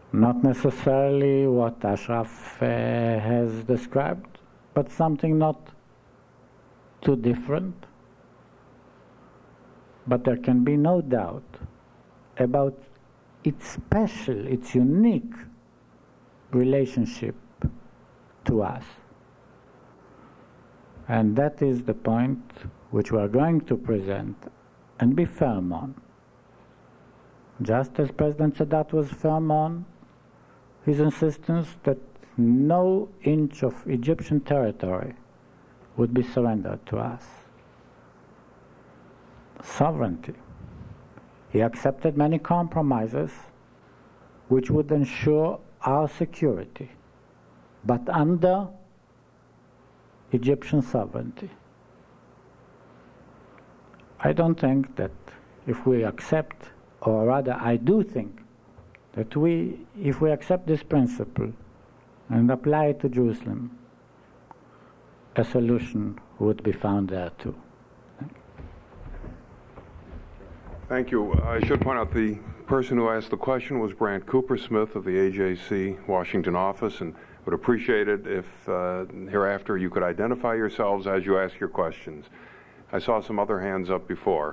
Not necessarily what Ashraf has described, but something not too different. But there can be no doubt about its special, its unique relationship to us. And that is the point which we are going to present and be firm on. Just as President Sadat was firm on his insistence that no inch of Egyptian territory would be surrendered to us. Sovereignty. He accepted many compromises which would ensure our security, but under Egyptian sovereignty. I don't think that if we accept, or rather I do think, that if we accept this principle and apply it to Jerusalem, a solution would be found there too. Thank you. I should point out the person who asked the question was Brant Cooper-Smith of the AJC Washington office, and would appreciate it if hereafter you could identify yourselves as you ask your questions. I saw some other hands up before.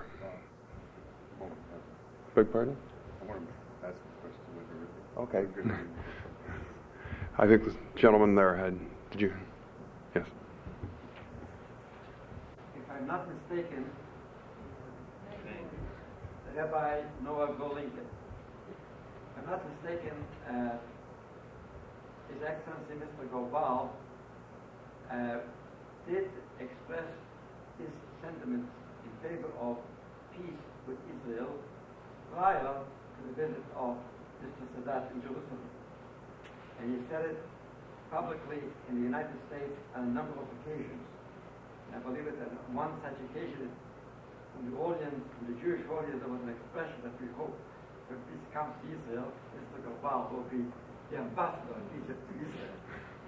Beg pardon? I want to ask a question. Okay. I think the gentleman there had, did you? Yes. If I'm not mistaken, Rabbi Noah Golinkin. If I'm not mistaken, His Excellency Mr. Gobal did express his sentiments in favor of peace with Israel prior to the visit of Mr. Sadat in Jerusalem. And he said it publicly in the United States on a number of occasions. And I believe that on one such occasion, from the audience, from the Jewish audience, there was an expression that we hope when peace comes to Israel, Mr. Gobal will be the ambassador of Egypt to Israel.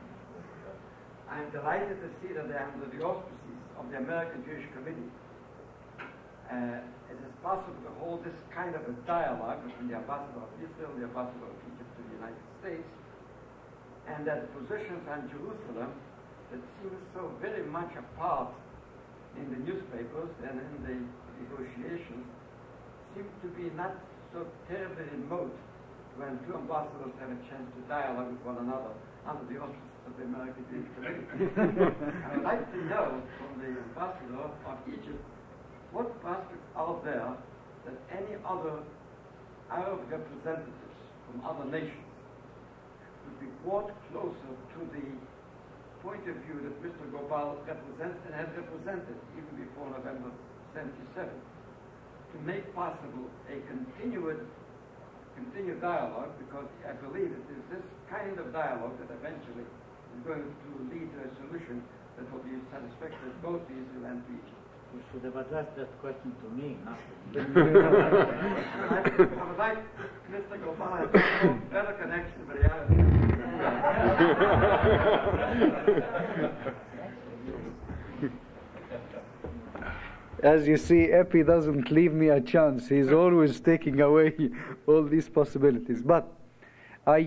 I am delighted to see that they are under the auspices of the American Jewish Committee. It is possible to hold this kind of a dialogue between the ambassador of Israel, the ambassador of Egypt to the United States, and that the positions on Jerusalem that seem so very much apart in the newspapers and in the negotiations seem to be not so terribly remote when two ambassadors have a chance to dialogue with one another under the auspices of the American Jewish Committee. I would like to know from the ambassador of Egypt what prospects are there that any other Arab representatives from other nations would be brought closer to the point of view that Mr. Gobal represents and has represented even before November 77, to make possible a continued dialogue, because I believe it is this kind of dialogue that eventually is going to lead to a solution that will be satisfactory both to Israel and to Egypt. You should have addressed that question to me, not I would like Mr. Gobal to have a better connection with reality. As you see, Epi doesn't leave me a chance. He's always taking away all these possibilities. But I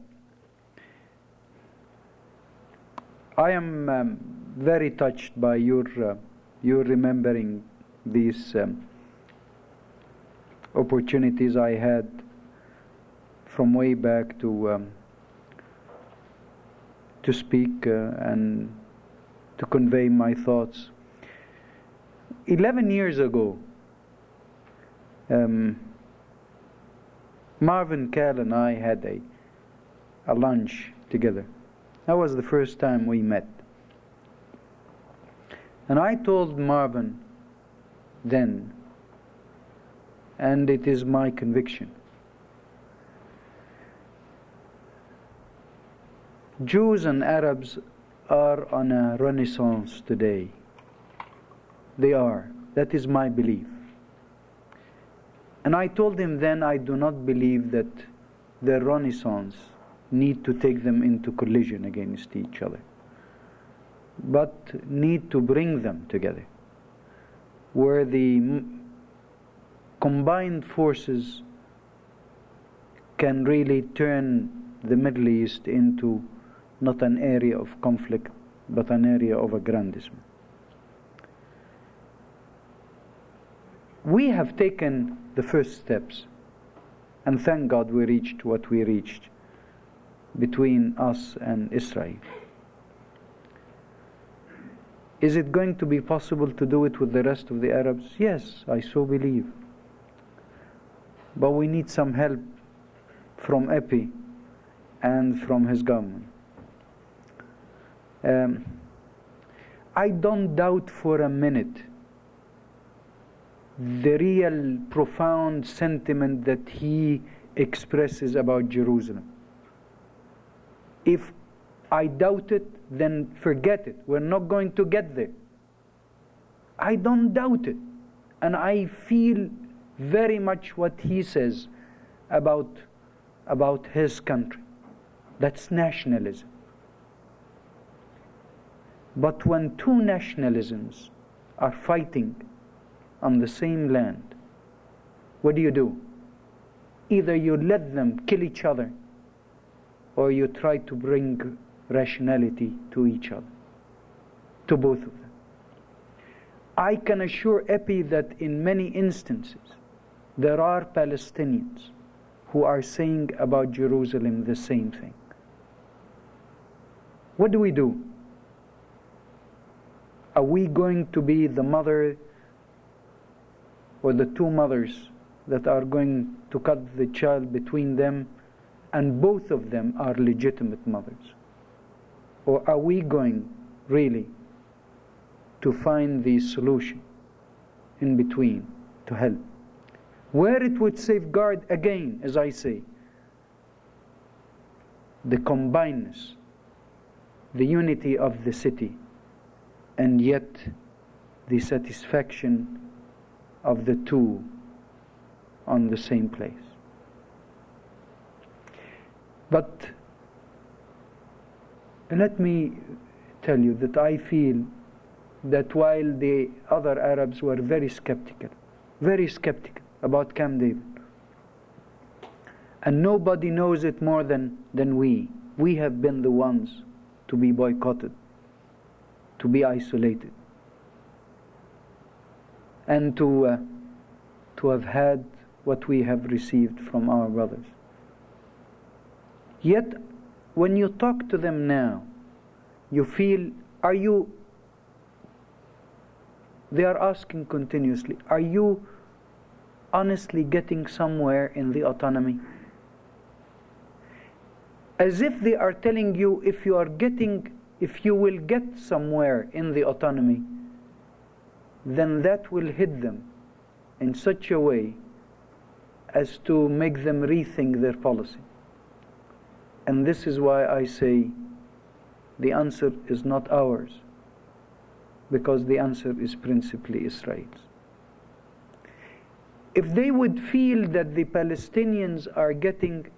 am very touched by your remembering these opportunities I had from way back to speak and to convey my thoughts. 11 years ago, Marvin Kahl and I had a lunch together. That was the first time we met. And I told Marvin then, and it is my conviction, Jews and Arabs are on a renaissance today. They are. That is my belief. And I told him then I do not believe that their renaissance need to take them into collision against each other, but need to bring them together, where the combined forces can really turn the Middle East into not an area of conflict, but an area of aggrandizement. We have taken the first steps, and thank God we reached what we reached between us and Israel. Is it going to be possible to do it with the rest of the Arabs? Yes, I so believe. But we need some help from EPI and from his government. I don't doubt for a minute the real profound sentiment that he expresses about Jerusalem. If I doubt it, then forget it. We're not going to get there. I don't doubt it. And I feel very much what he says about his country. That's nationalism. But when two nationalisms are fighting on the same land, what do? Either you let them kill each other, or you try to bring rationality to each other, to both of them. I can assure EPI that in many instances there are Palestinians who are saying about Jerusalem the same thing. What do? Are we going to be the mother or the two mothers that are going to cut the child between them, and both of them are legitimate mothers? Or are we going really to find the solution in between to help? Where it would safeguard, again, as I say, the combinedness, the unity of the city, and yet the satisfaction of the two on the same place. But let me tell you that I feel that while the other Arabs were very skeptical about Camp David, and nobody knows it more than we have been the ones to be boycotted, to be isolated, and to have had what we have received from our brothers. Yet, when you talk to them now, you feel, they are asking continuously, are you honestly getting somewhere in the autonomy? As if they are telling you, if you will get somewhere in the autonomy, then that will hit them in such a way as to make them rethink their policy. And this is why I say the answer is not ours, because the answer is principally Israel's. If they would feel that the Palestinians are getting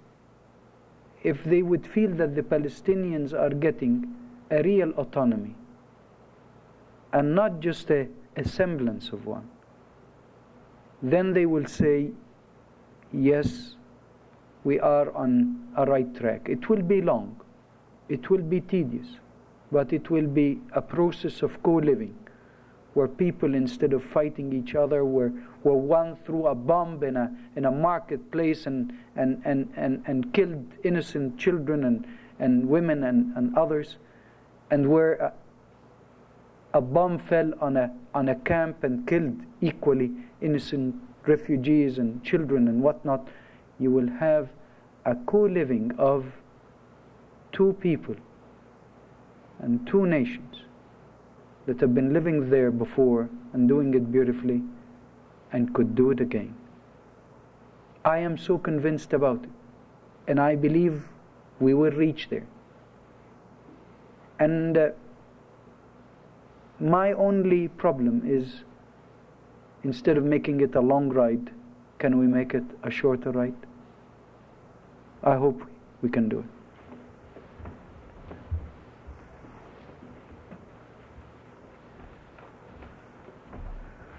a real autonomy, and not just a semblance of one, then they will say, yes, we are on a right track. It will be long, it will be tedious, but it will be a process of co-living, where people, instead of fighting each other, were one threw a bomb in a marketplace and killed innocent children and women and others, and where a bomb fell on a camp and killed equally innocent refugees and children and whatnot. You will have a co-living of two people and two nations that have been living there before and doing it beautifully and could do it again. I am so convinced about it, and I believe we will reach there. And my only problem is, instead of making it a long ride, can we make it a shorter ride? I hope we can do it.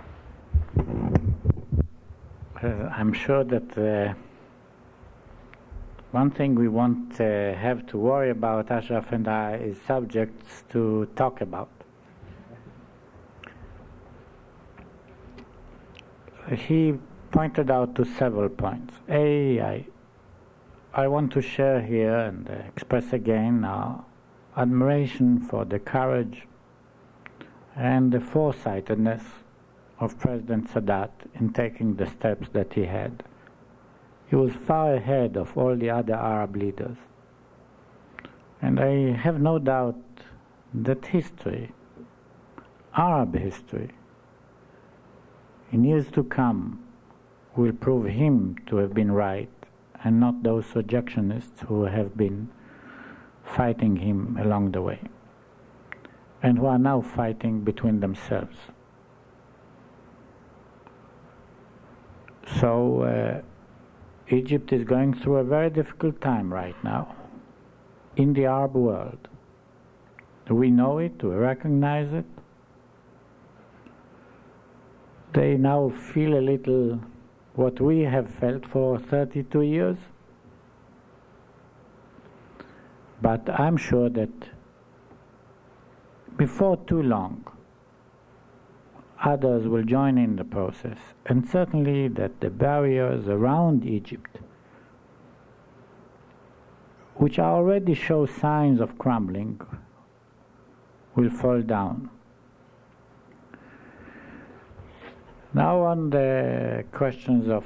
I'm sure that one thing we won't have to worry about, Ashraf and I, is subjects to talk about. He pointed out to several points. I want to share here and express again our admiration for the courage and the foresightedness of President Sadat in taking the steps that he had. He was far ahead of all the other Arab leaders. And I have no doubt that history, Arab history, in years to come, will prove him to have been right and not those rejectionists who have been fighting him along the way and who are now fighting between themselves. So Egypt is going through a very difficult time right now in the Arab world. We know it, we recognize it. They now feel a little what we have felt for 32 years. But I'm sure that before too long, others will join in the process, and certainly that the barriers around Egypt, which already show signs of crumbling, will fall down. Now on the questions of,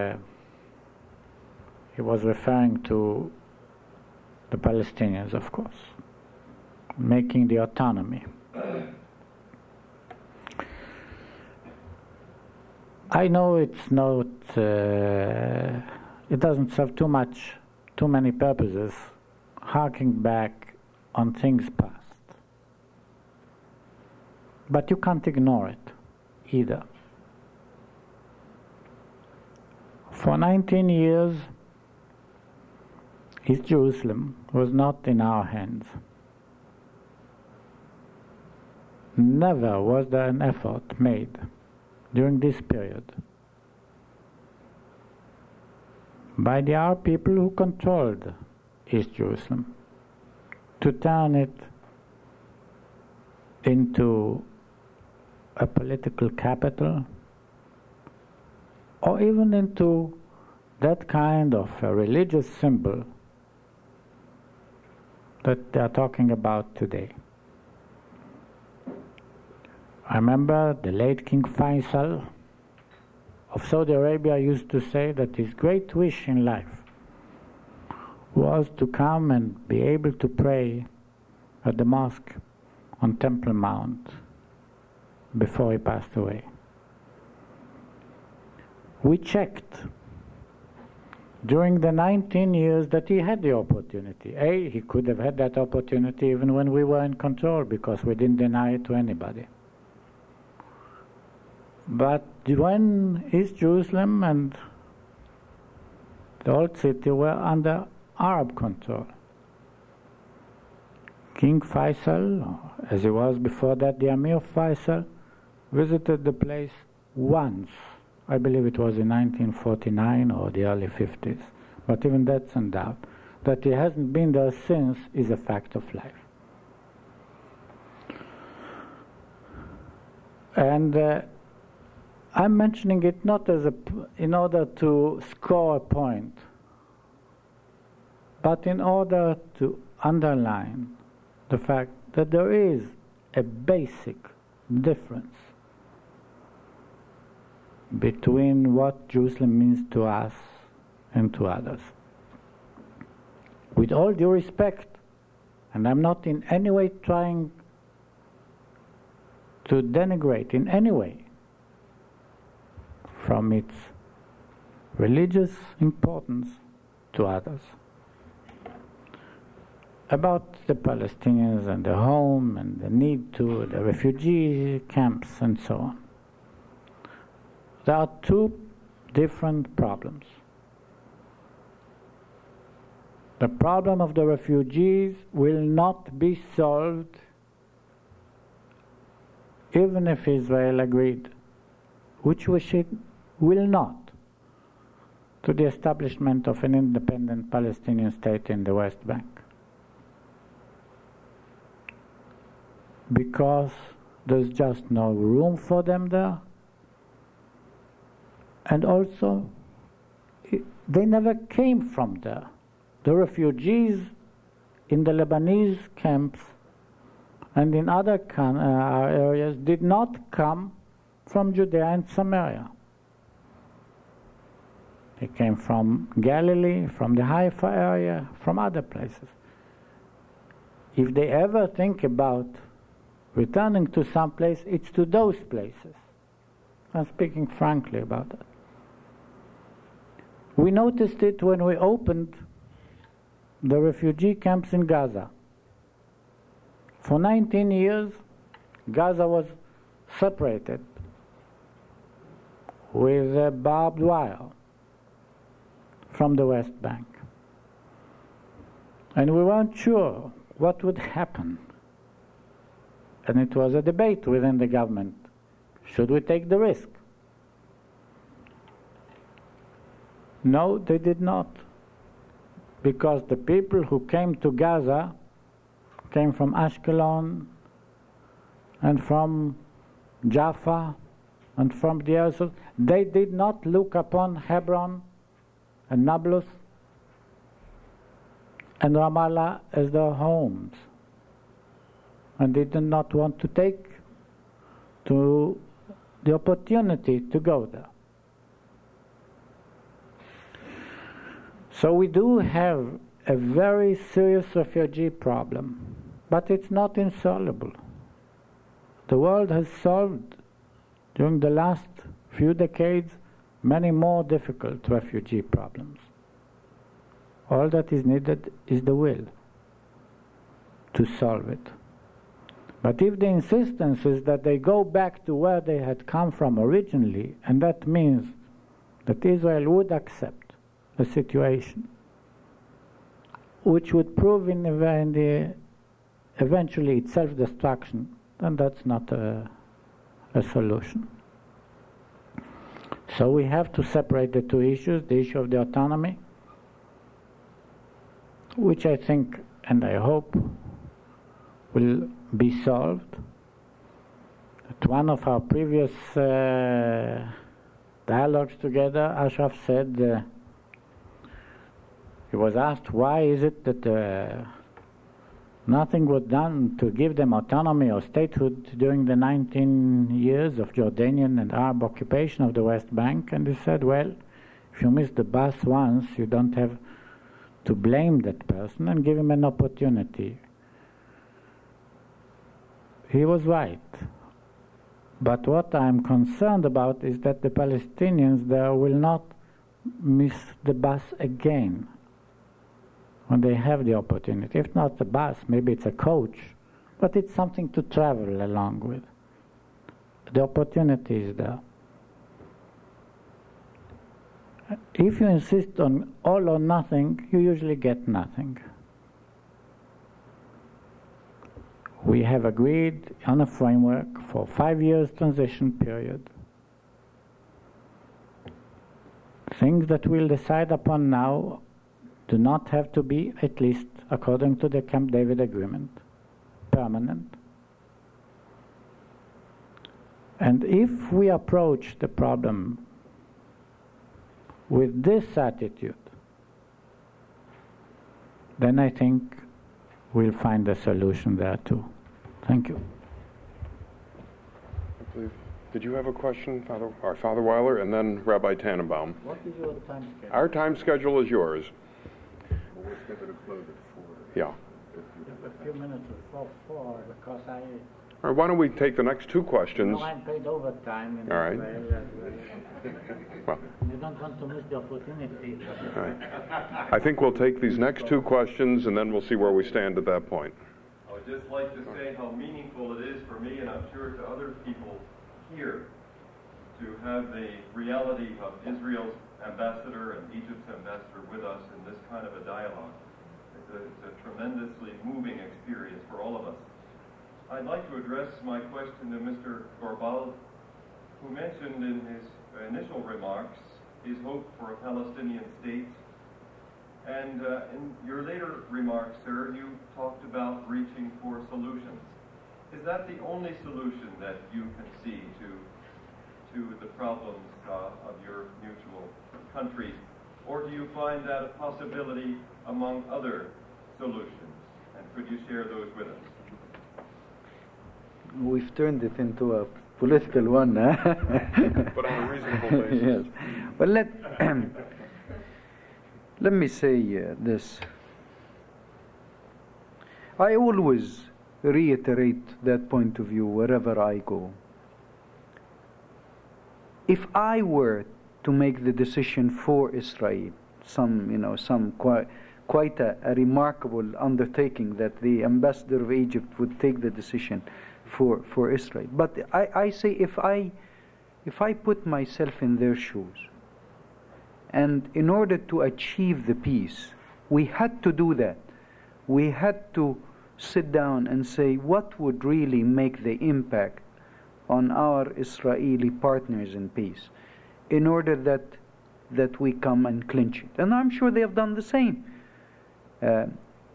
he was referring to the Palestinians, of course, making the autonomy. I know it's not, it doesn't serve too many purposes, harking back on things past. But you can't ignore it either. For 19 years, East Jerusalem was not in our hands. Never was there an effort made during this period by the Arab people who controlled East Jerusalem to turn it into a political capital, or even into that kind of a religious symbol that they are talking about today. I remember the late King Faisal of Saudi Arabia used to say that his great wish in life was to come and be able to pray at the mosque on Temple Mount before he passed away. We checked during the 19 years that he had the opportunity. He could have had that opportunity even when we were in control, because we didn't deny it to anybody. But when East Jerusalem and the old city were under Arab control, King Faisal, as he was before that the Emir Faisal, visited the place once. I believe it was in 1949 or the early 50s, but even that's in doubt. That he hasn't been there since is a fact of life. And I'm mentioning it not as in order to score a point, but in order to underline the fact that there is a basic difference between what Jerusalem means to us and to others. With all due respect, and I'm not in any way trying to denigrate in any way from its religious importance to others, about the Palestinians and their home and the need to the refugee camps and so on. There are two different problems. The problem of the refugees will not be solved even if Israel agreed, which we will not. to the establishment of an independent Palestinian state in the West Bank. Because there's just no room for them there, and also they never came from there. The refugees in the Lebanese camps and in other areas did not come from Judea and Samaria. They came from Galilee, from the Haifa area, from other places. If they ever think about returning to some place, it's to those places. I'm speaking frankly about that. We noticed it when we opened the refugee camps in Gaza. For 19 years, Gaza was separated with barbed wire from the West Bank. And we weren't sure what would happen. And it was a debate within the government. Should we take the risk? No, they did not. Because the people who came to Gaza came from Ashkelon and from Jaffa and from the others. They did not look upon Hebron and Nablus and Ramallah as their homes. And they did not want to take the opportunity to go there. So we do have a very serious refugee problem, but it's not insoluble. The world has solved, during the last few decades, many more difficult refugee problems. All that is needed is the will to solve it. But if the insistence is that they go back to where they had come from originally, and that means that Israel would accept a situation which would prove eventually its self-destruction, then that's not a solution. So we have to separate the two issues, the issue of the autonomy, which I think and I hope will be solved. At one of our previous dialogues together, Ashraf said, he was asked, why is it that nothing was done to give them autonomy or statehood during the 19 years of Jordanian and Arab occupation of the West Bank? And he said, well, if you miss the bus once, you don't have to blame that person and give him an opportunity. He was right. But what I'm concerned about is that the Palestinians there will not miss the bus again when they have the opportunity. If not the bus, maybe it's a coach, but it's something to travel along with. The opportunity is there. If you insist on all or nothing, you usually get nothing. We have agreed on a framework for 5 years transition period. Things that we'll decide upon now do not have to be, at least according to the Camp David Agreement, permanent. And if we approach the problem with this attitude, then I think we'll find a solution there too. Thank you. Did you have a question, Father Weiler, and then Rabbi Tannenbaum? What is your time schedule? Our time schedule is yours. Well, we're scheduled to close at 4. Yeah. A few minutes before 4, because I... All right, why don't we take the next two questions? I'm paid overtime in all right. Well, you don't want to miss the opportunity. All right. I think we'll take these next two questions, and then we'll see where we stand at that point. I would just like to say how meaningful it is for me, and I'm sure to other people here, to have the reality of Israel's ambassador and Egypt's ambassador with us in this kind of a dialogue. It's a tremendously moving experience for all of us. I'd like to address my question to Mr. Gorbal, who mentioned in his initial remarks his hope for a Palestinian state. And in your later remarks, sir, you talked about reaching for solutions. Is that the only solution that you can see to the problems of your mutual countries? Or do you find that a possibility among other solutions? And could you share those with us? We've turned it into a political one, huh? But on a reasonable basis. Yes. Well, let me say this. I always reiterate that point of view wherever I go. If I were to make the decision for Israel, quite a remarkable undertaking that the ambassador of Egypt would take the decision for Israel. But I say if I put myself in their shoes, and in order to achieve the peace, we had to do that. We had to sit down and say what would really make the impact on our Israeli partners in peace, in order that we come and clinch it. And I'm sure they have done the same. And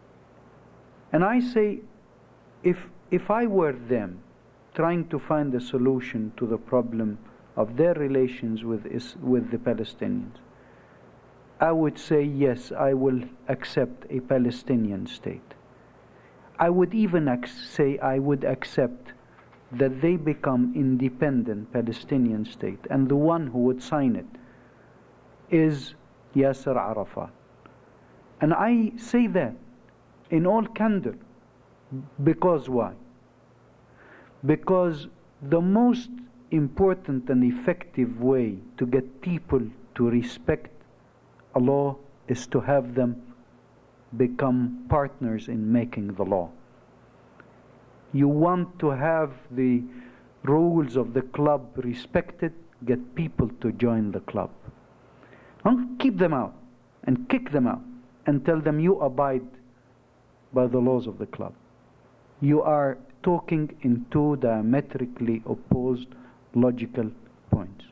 I say, if I were them, trying to find a solution to the problem of their relations with the Palestinians, I would say, yes, I will accept a Palestinian state. I would even say I would accept that they become independent Palestinian state, and the one who would sign it is Yasser Arafat. And I say that in all candor. Because why? Because the most important and effective way to get people to respect Allah is to have them become partners in making the law. You want to have the rules of the club respected, get people to join the club. Don't keep them out and kick them out and tell them you abide by the laws of the club. You are talking in two diametrically opposed logical points.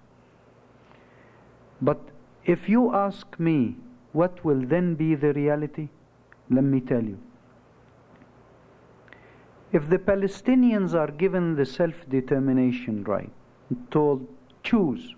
But if you ask me what will then be the reality, let me tell you. If the Palestinians are given the self-determination right, told choose,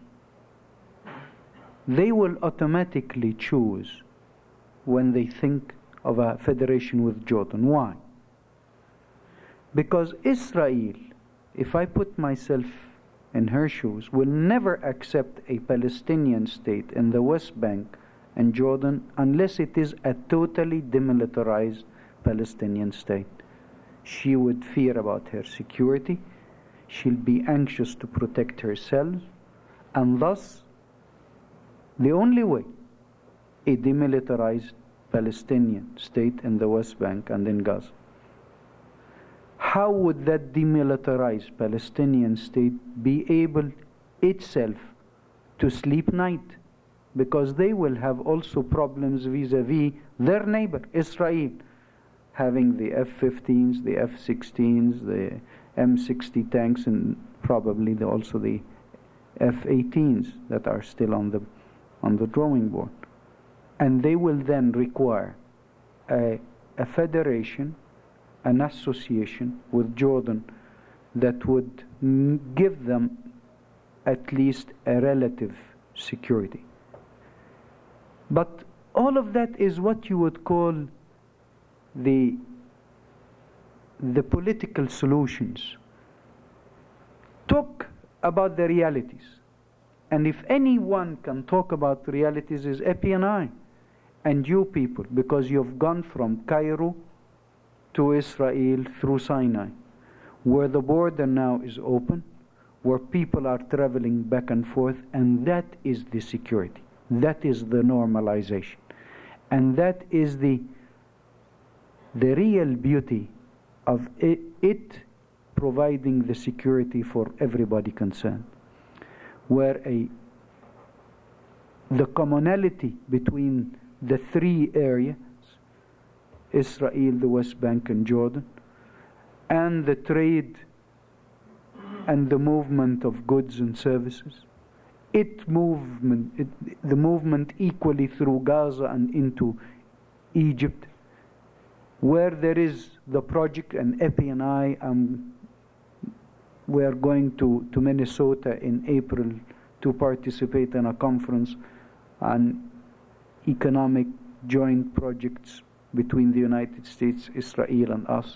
they will automatically choose when they think of a federation with Jordan. Why? Because Israel, if I put myself in her shoes, will never accept a Palestinian state in the West Bank and Jordan unless it is a totally demilitarized Palestinian state. She would fear about her security, she'll be anxious to protect herself, and thus the only way a demilitarized Palestinian state in the West Bank and in Gaza. How would that demilitarized Palestinian state be able itself to sleep night? Because they will have also problems vis-a-vis their neighbor, Israel, having the F-15s, the F-16s, the M60 tanks, and probably also the F-18s that are still on the drawing board. And they will then require a federation, an association with Jordan that would give them at least a relative security. But all of that is what you would call the political solutions. Talk about the realities. And if anyone can talk about realities is Epi and I, and you people, because you've gone from Cairo to Israel through Sinai, where the border now is open, where people are traveling back and forth, and that is the security. That is the normalization. And that is the real beauty of it providing the security for everybody concerned. Where the commonality between the three areas, Israel, the West Bank, and Jordan, and the trade and the movement of goods and services, the movement equally through Gaza and into Egypt, where there is the project, and Epi and I, we are going to Minnesota in April to participate in a conference on economic joint projects between the United States, Israel, and us.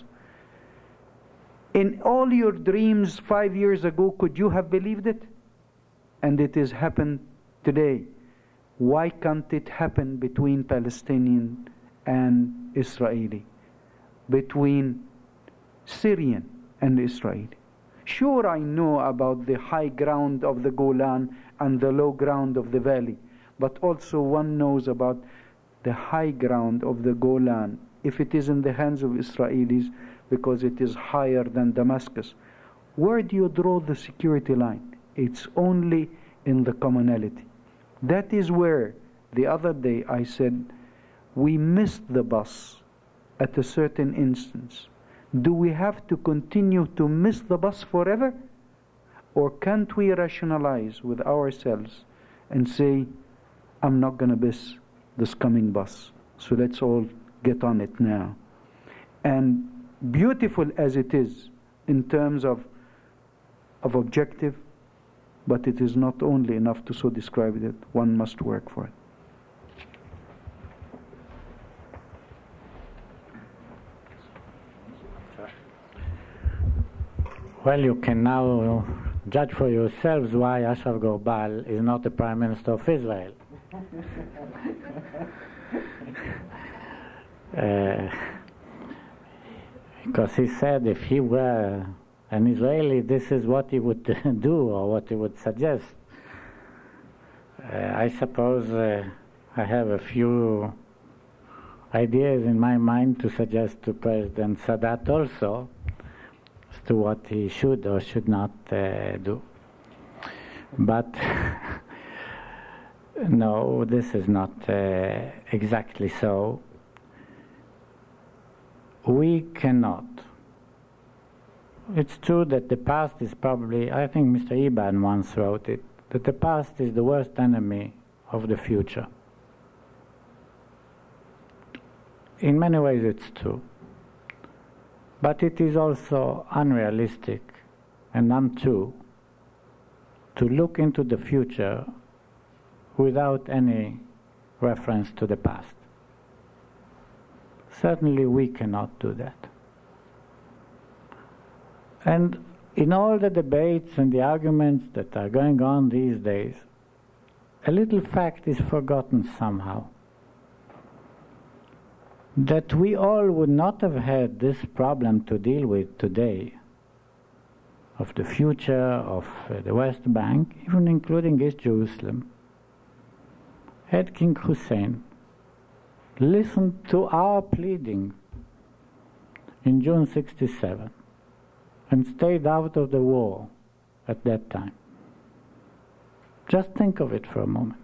In all your dreams 5 years ago, could you have believed it? And it has happened today. Why can't it happen between Palestinian and Israeli? Between Syrian and Israeli? Sure, I know about the high ground of the Golan and the low ground of the valley, but also one knows about the high ground of the Golan, if it is in the hands of Israelis, because it is higher than Damascus. Where do you draw the security line? It's only in the commonality. That is where, the other day I said, we missed the bus at a certain instance. Do we have to continue to miss the bus forever? Or can't we rationalize with ourselves and say, I'm not going to miss this coming bus, so let's all get on it now. And beautiful as it is in terms of objective, but it is not only enough to so describe it, one must work for it. Well, you can now judge for yourselves why Ashraf Gobal is not the Prime Minister of Israel. Because he said if he were an Israeli, this is what he would do or what he would suggest. I suppose I have a few ideas in my mind to suggest to President Sadat also as to what he should or should not do. But no, this is not exactly so. We cannot. It's true that the past is probably, I think Mr. Eban once wrote it, that the past is the worst enemy of the future. In many ways it's true. But it is also unrealistic and untrue to look into the future without any reference to the past. Certainly we cannot do that. And in all the debates and the arguments that are going on these days, a little fact is forgotten somehow. That we all would not have had this problem to deal with today, of the future of the West Bank, even including East Jerusalem, had King Hussein listened to our pleading in June 1967 and stayed out of the war at that time. Just think of it for a moment.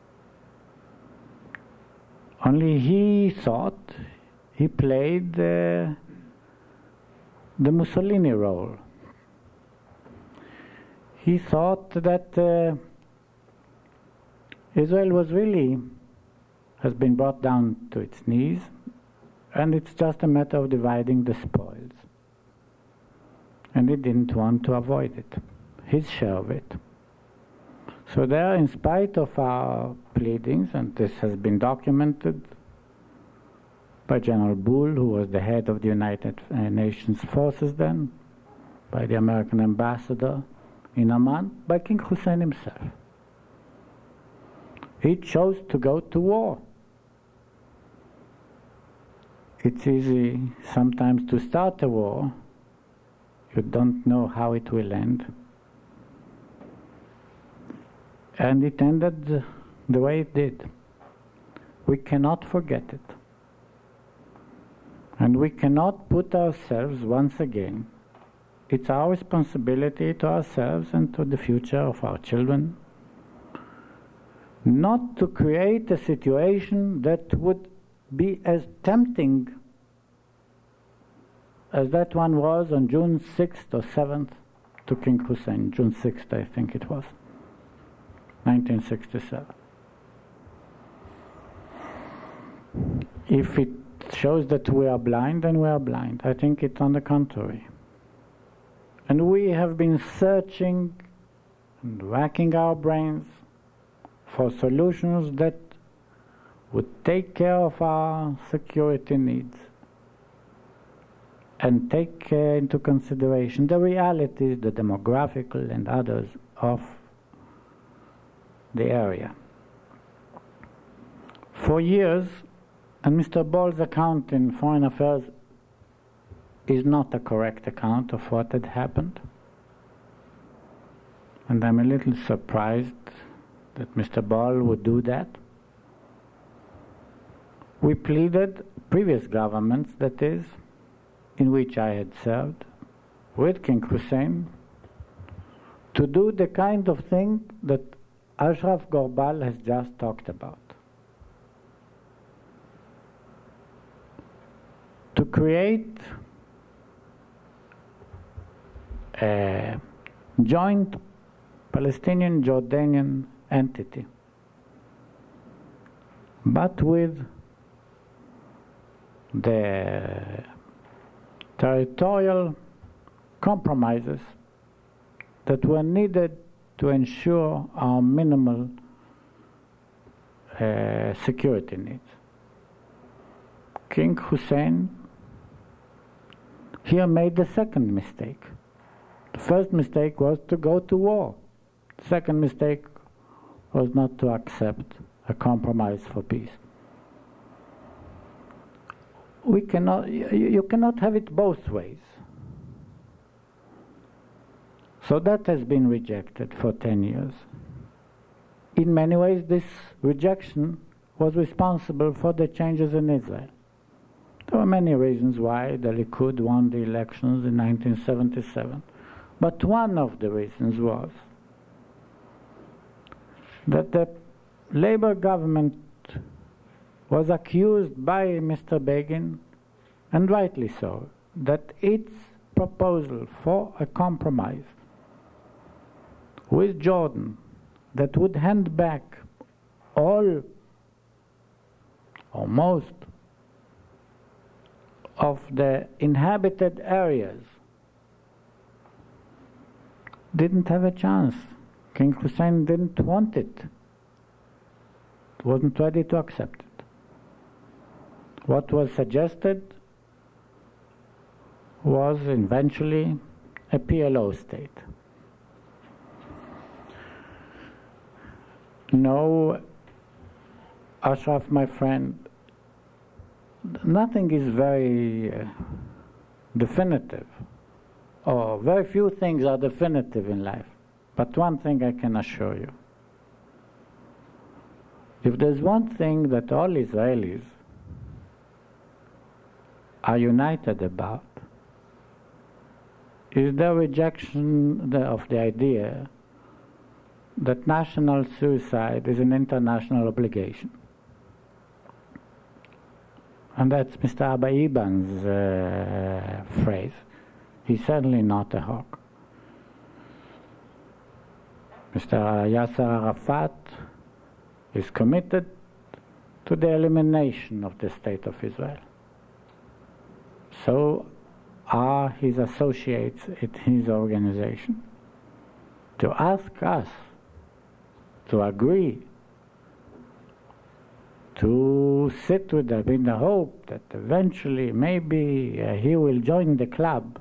Only he thought he played the Mussolini role. He thought that Israel has been brought down to its knees, and it's just a matter of dividing the spoils. And he didn't want to avoid it, his share of it. So there, in spite of our pleadings, and this has been documented by General Bull, who was the head of the United Nations forces then, by the American ambassador in Amman, by King Hussein himself. He chose to go to war. It's easy sometimes to start a war. You don't know how it will end. And it ended the way it did. We cannot forget it. And we cannot put ourselves once again. It's our responsibility to ourselves and to the future of our children not to create a situation that would be as tempting as that one was on June 6th or 7th to King Hussein. June 6th, I think it was. 1967. If it shows that we are blind, then we are blind. I think it's on the contrary. And we have been searching and racking our brains for solutions that would take care of our security needs and take into consideration the realities, the demographical and others of the area. For years, and Mr. Ball's account in Foreign Affairs is not a correct account of what had happened. And I'm a little surprised that Mr. Ball would do that. We pleaded, previous governments that is, in which I had served, with King Hussein, to do the kind of thing that Ashraf Gorbal has just talked about. To create a joint Palestinian-Jordanian entity, but with the territorial compromises that were needed to ensure our minimal security needs. King Hussein here made the second mistake. The first mistake was to go to war. The second mistake was not to accept a compromise for peace. You cannot have it both ways. So that has been rejected for 10 years. In many ways, this rejection was responsible for the changes in Israel. There were many reasons why the Likud won the elections in 1977. But one of the reasons was that the Labour government was accused by Mr. Begin, and rightly so, that its proposal for a compromise with Jordan that would hand back all or most of the inhabited areas didn't have a chance. King Hussein didn't want it. Wasn't ready to accept it. What was suggested was eventually a PLO state. No, Ashraf, my friend, nothing is very definitive, or very few things are definitive in life. But one thing I can assure you. If there's one thing that all Israelis are united about, is the rejection of the idea that national suicide is an international obligation. And that's Mr. Abba Eban's phrase. He's certainly not a hawk. Mr. Yasser Arafat is committed to the elimination of the State of Israel. So are his associates in his organization. To ask us to agree to sit with them in the hope that eventually maybe he will join the club,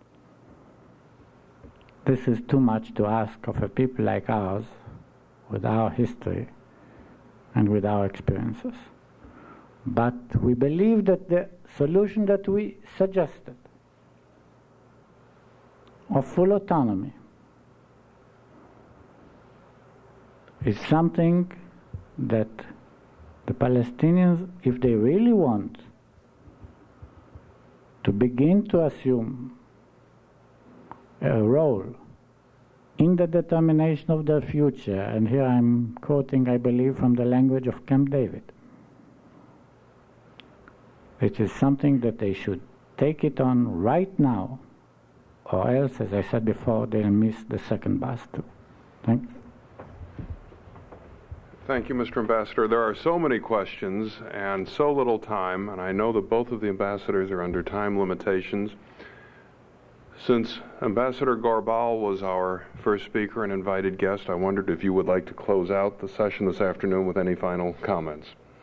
this is too much to ask of a people like ours, with our history and with our experiences. But we believe that the solution that we suggested of full autonomy is something that the Palestinians, if they really want to begin to assume a role in the determination of their future, and here I'm quoting, I believe, from the language of Camp David, it is something that they should take it on right now, or else, as I said before, they'll miss the second bus too. Thank you. Thank you, Mr. Ambassador. There are so many questions and so little time, and I know that both of the ambassadors are under time limitations. Since Ambassador Gorbal was our first speaker and invited guest, I wondered if you would like to close out the session this afternoon with any final comments.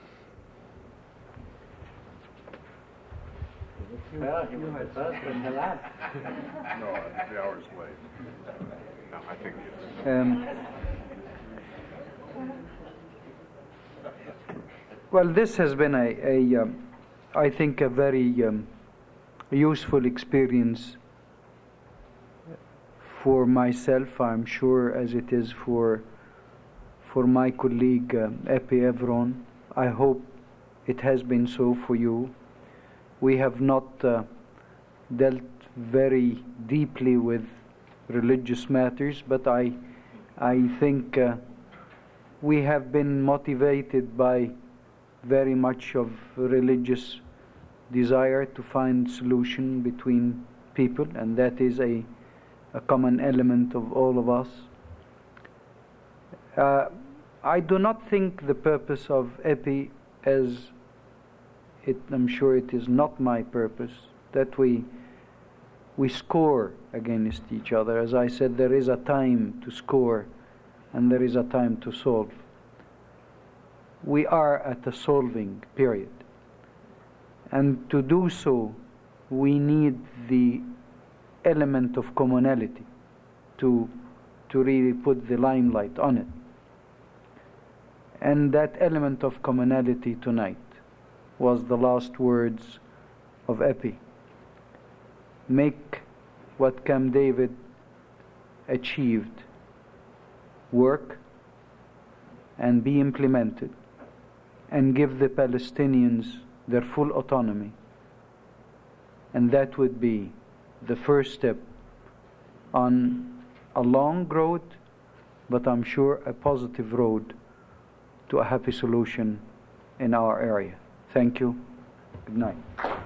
Well, you were first and the last. No, the hour's late. No, I think it's... Well, this has been I think, a very useful experience for myself, I'm sure, as it is for my colleague Epi Evron. I hope it has been so for you. We have not dealt very deeply with religious matters, but I think we have been motivated by very much of religious desire to find solution between people, and that is a common element of all of us. I do not think the purpose of EPI, as I'm sure it is not my purpose, that we score against each other. As I said, there is a time to score and there is a time to solve. We are at a solving period. And to do so, we need the element of commonality to really put the limelight on it. And that element of commonality tonight was the last words of Epi. Make what Camp David achieved work and be implemented, and give the Palestinians their full autonomy. And that would be the first step on a long road, but I'm sure a positive road to a happy solution in our area. Thank you. Good night.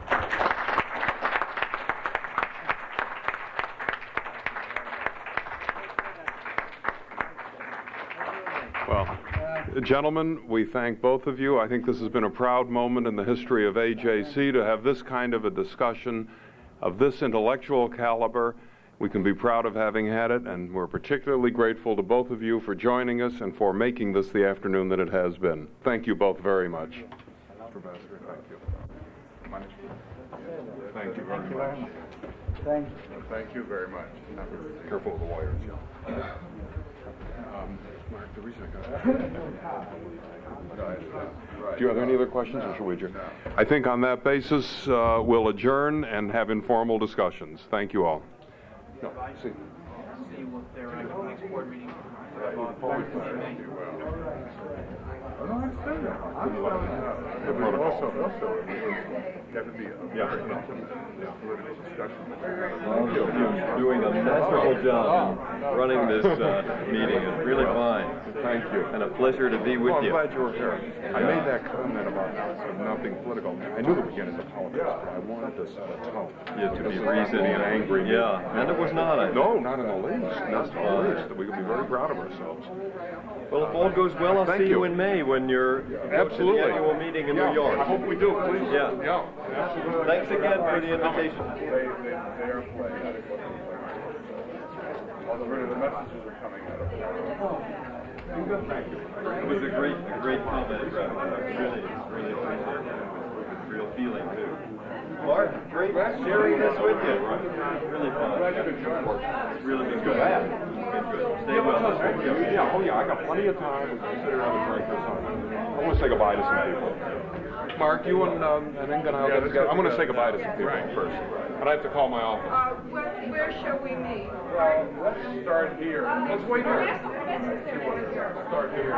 Well, gentlemen, we thank both of you. I think this has been a proud moment in the history of AJC to have this kind of a discussion of this intellectual caliber. We can be proud of having had it, and we're particularly grateful to both of you for joining us and for making this the afternoon that it has been. Thank you both very much. Professor, thank you. Thank you very much. Thank you very much. Careful of the wires. Mark, the reason I got Do you have any other questions, or should we adjourn? I think on that basis, we'll adjourn and have informal discussions. Thank you all. No, see what their next board meeting. Also, that would be a political discussion. Well, you're doing a masterful job running this meeting. It's really fine. Thank you. And a pleasure to be with Well, I'm you. glad you were here. I made that comment about nothing political. I knew the beginning of politics, but I wanted to set a tone. Yeah, to be This is not reasoned. being angry. Yeah, and it was not. No, not in the least. Not in the least. We could be very proud of ourselves. Well, if all goes well, I'll Thank see you. you in May when you're Absolutely. at the annual meeting in Yeah, New York. I hope we do, please. Yeah. Absolutely. Thanks again for the invitation. They are playing. Although the messages are coming out of It was a great comment. Really appreciate it. With real feeling too. Mark, great sharing this with you. Really fun. It's really been good. Stay well. Yeah, I got plenty of time. We can sit around and drink or something. I want to say goodbye to some people. Mark, you and Inga and I'll get together. I'm going to say goodbye to some people first. And I have to call my office. Where shall we meet? Well, let's start here. Let's wait here. Start here.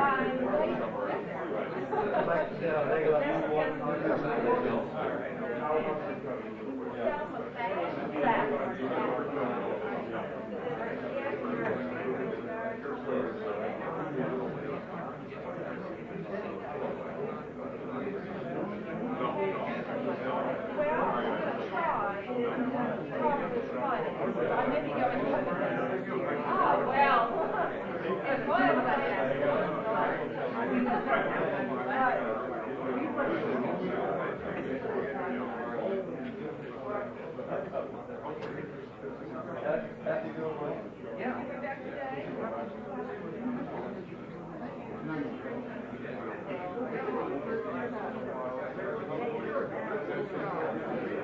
Well,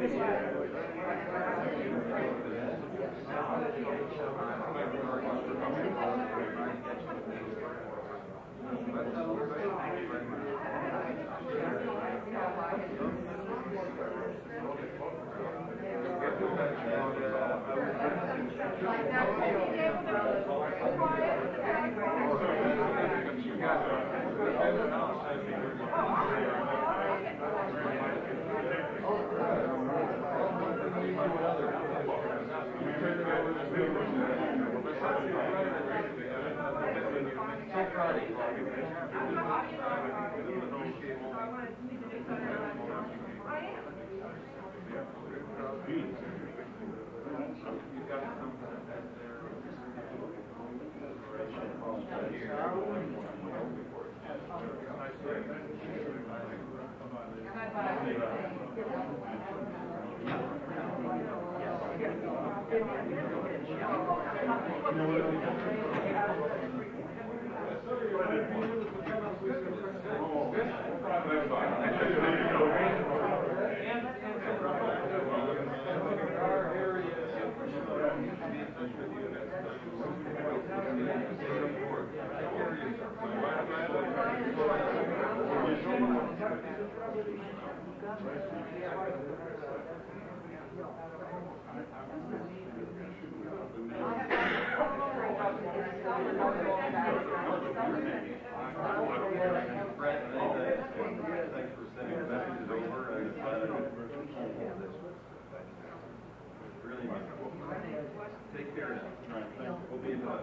Take care now. We'll be in touch.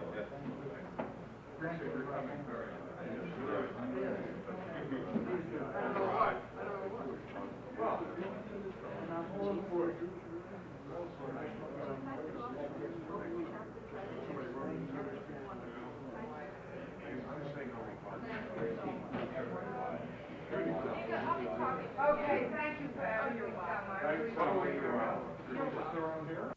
Appreciate your coming. Okay, thank you for having me. Thanks for coming.